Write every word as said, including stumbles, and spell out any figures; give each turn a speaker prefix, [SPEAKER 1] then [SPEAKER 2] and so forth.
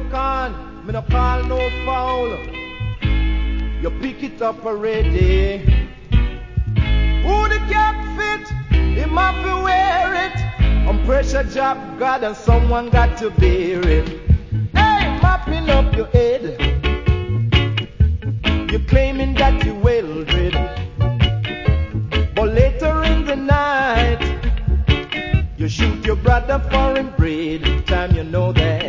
[SPEAKER 1] con, me no call no foul. You pick it up already. Who the cap fit? Him have to wear it. On pressure job, God, and someone got to bear it. Hey, mopping up your head. You're claiming that you're well rid. But later in the night, you shoot your brother for him bread. Time you know that